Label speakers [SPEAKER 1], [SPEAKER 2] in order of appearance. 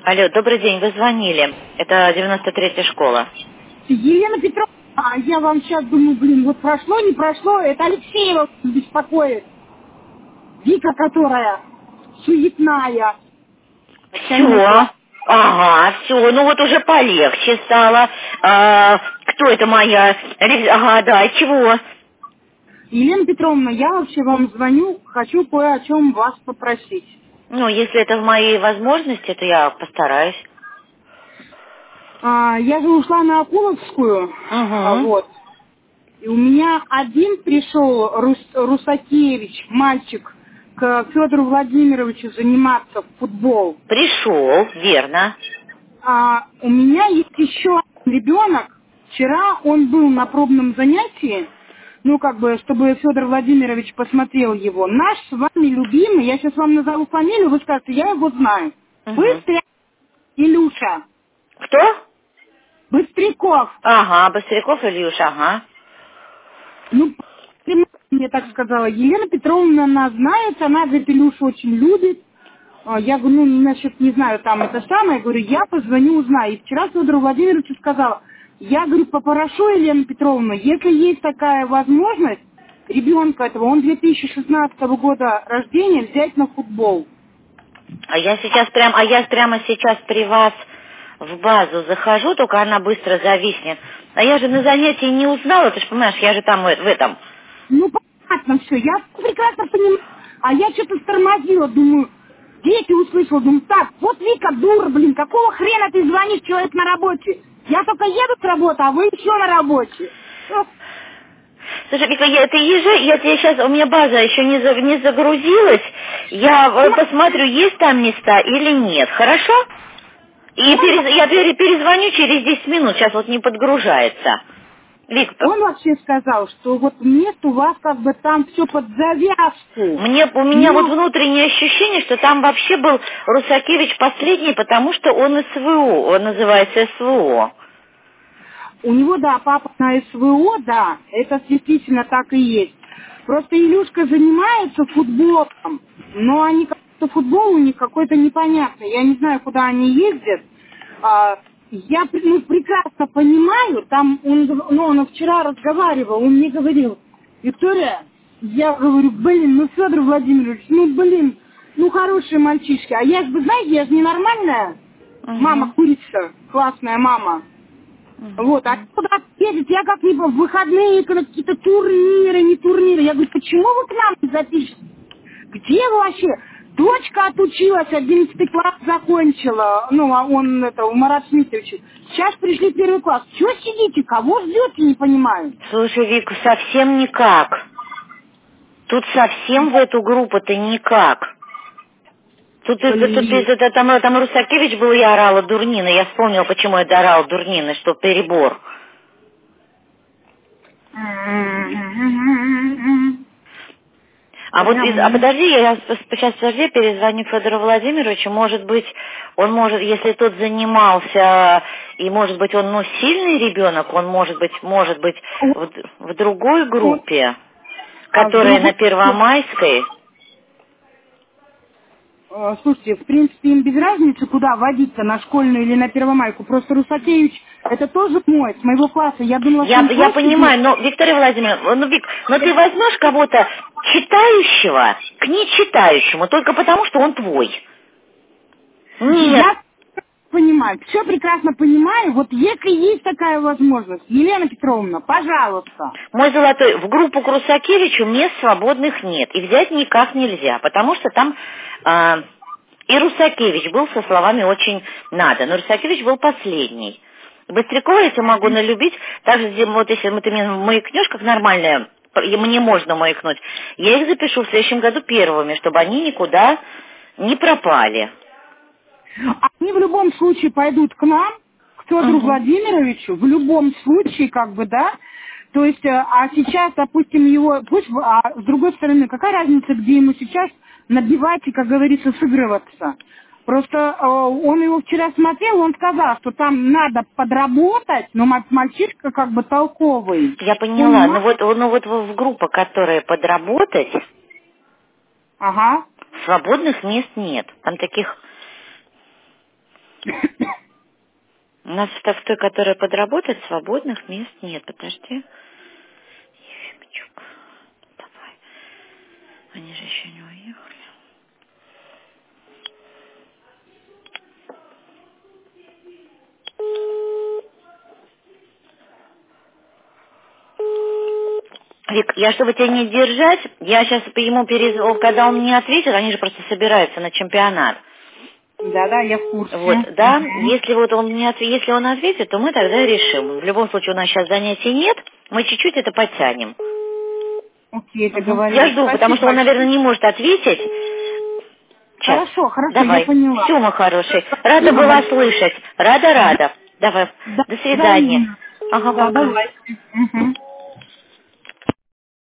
[SPEAKER 1] Алло, добрый день, вы звонили. Это 93-я школа.
[SPEAKER 2] Елена Петровна, я вам сейчас думаю, вот прошло, не прошло, это Алексеева беспокоит. Вика, которая суетная.
[SPEAKER 1] Все. Ага, все, ну вот уже полегче стало. Кто это моя? Ага, да, чего?
[SPEAKER 2] Елена Петровна, я вообще вам звоню, хочу кое о чем вас попросить.
[SPEAKER 1] Ну, если это в моей возможности, то я постараюсь.
[SPEAKER 2] Я же ушла на Акуловскую,
[SPEAKER 1] Угу.
[SPEAKER 2] вот. И у меня один пришел Русакевич, мальчик, к Федору Владимировичу заниматься в футбол.
[SPEAKER 1] Пришел, верно.
[SPEAKER 2] У меня есть еще один ребенок. Вчера он был на пробном занятии, чтобы Федор Владимирович посмотрел его. Наш с вами любимый, я сейчас вам назову фамилию, вы скажете, я его знаю.
[SPEAKER 1] Угу.
[SPEAKER 2] Быстрый Илюша.
[SPEAKER 1] Кто?
[SPEAKER 2] Быстряков.
[SPEAKER 1] Ага, Быстряков Ильюша, ага.
[SPEAKER 2] Ну, мне так сказала Елена Петровна, она знает, она, говорит, Илюшу очень любит. Я говорю, насчет, не знаю, там это самое, говорю, я позвоню, узнаю. И вчера Федору Владимировичу сказала, я, говорю, попрошу Елену Петровну, если есть такая возможность, ребенка этого, он 2016 года рождения, взять на футбол.
[SPEAKER 1] Я прямо сейчас при вас в базу захожу, только она быстро зависнет. А я же на занятии не узнала, ты же понимаешь, я же там в этом.
[SPEAKER 2] Ну, понятно все, я прекрасно понимаю. А я что-то тормозила, думаю, дети услышала, думаю, так, вот Вика, дура, блин, какого хрена ты звонишь, человек на работе? Я только еду с работы, а вы еще на работе. Ну,
[SPEAKER 1] Слушай, Вика, ты езжай, я тебе сейчас, у меня база еще не загрузилась, я посмотрю, есть там места или нет, хорошо? И я перезвоню через 10 минут, сейчас вот не подгружается. Вик,
[SPEAKER 2] он вообще сказал, что вот мест у вас как бы там все под завязку.
[SPEAKER 1] у меня вот
[SPEAKER 2] Но
[SPEAKER 1] внутреннее ощущение, что там вообще был Русакевич последний, потому что он СВО, он называется СВО.
[SPEAKER 2] у него, да, папа на СВО, да, это действительно так и есть. Просто Илюшка занимается футболом, но они как-то футбол у них какой-то непонятный. Я не знаю, куда они ездят. Я прекрасно понимаю, там он вчера разговаривал, он мне говорил, Виктория, я говорю, Федор Владимирович, хорошие мальчишки. А я же, вы знаете, я же ненормальная мама
[SPEAKER 1] Угу.
[SPEAKER 2] курица, классная мама. Вот, а куда ездить? Я как-нибудь в выходные, когда какие-то турниры, не турниры. Я говорю, почему вы к нам не запишете? Где вы вообще? Дочка отучилась, 11 класс закончила. У Марата Смитовича. Сейчас пришли первый класс. Чего сидите? Кого ждете, не понимаю.
[SPEAKER 1] Слушай, Вика, совсем никак. Тут совсем в эту группу-то никак.
[SPEAKER 2] Блин.
[SPEAKER 1] Там Русакевич был, я орала дурнина. Я вспомнила, почему я орала дурнина, что перебор. Подожди, я сейчас перезвоню Федору Владимировичу. Может быть, если тот занимался, и может быть он, сильный ребенок, он может быть в другой группе,
[SPEAKER 2] В
[SPEAKER 1] которая на
[SPEAKER 2] другой...
[SPEAKER 1] Первомайской.
[SPEAKER 2] Слушайте, в принципе, им без разницы, куда водиться, на школьную или на Первомайку. Просто Русакевич, это тоже мой, с моего класса. Я думала, что он
[SPEAKER 1] Я
[SPEAKER 2] просто
[SPEAKER 1] понимаю, но, Виктория Владимировна, Вик, ты возьмешь кого-то читающего к нечитающему только потому, что он твой. Нет.
[SPEAKER 2] Я понимаю, все прекрасно понимаю. Вот если есть такая возможность, Елена Петровна, пожалуйста.
[SPEAKER 1] Мой золотой, в группу к Русакевичу мест свободных нет. И взять никак нельзя, потому что там и Русакевич был со словами «очень надо». Но Русакевич был последний. Быстрякова я тебя могу налюбить. Также, если ты мне маякнешь, как нормальная, и мне можно маякнуть, я их запишу в следующем году первыми, чтобы они никуда не пропали.
[SPEAKER 2] Они в любом случае пойдут к нам, к Федору
[SPEAKER 1] Угу.
[SPEAKER 2] Владимировичу, в любом случае, да. То есть, а сейчас, допустим, с другой стороны, какая разница, где ему сейчас набивать и, как говорится, сыгрываться? Просто он его вчера смотрел, он сказал, что там надо подработать, но мальчишка толковый.
[SPEAKER 1] Я поняла. Вот в группа, которая подработать,
[SPEAKER 2] Ага.
[SPEAKER 1] свободных мест нет. Там таких... У нас в той, которая подработает, свободных мест нет. Подожди. Ефимчук. Давай. Они же еще не уехали. Вик, я, чтобы тебя не держать, я сейчас ему перезвоню, когда он мне ответит, они же просто собираются на чемпионат.
[SPEAKER 2] Да, я в курсе.
[SPEAKER 1] Вот, да, если вот он не если он ответит, то мы тогда решим. В любом случае у нас сейчас занятий нет, мы чуть-чуть это подтянем.
[SPEAKER 2] Окей, договорились.
[SPEAKER 1] Я жду, потому что он, наверное, не может ответить. Сейчас.
[SPEAKER 2] Хорошо,
[SPEAKER 1] Давай.
[SPEAKER 2] я поняла.
[SPEAKER 1] Все, мой хороший. Рада была слышать. Рада. Давай.
[SPEAKER 2] Да,
[SPEAKER 1] До свидания.
[SPEAKER 2] да,
[SPEAKER 1] Ага, пока.
[SPEAKER 2] давай. Угу.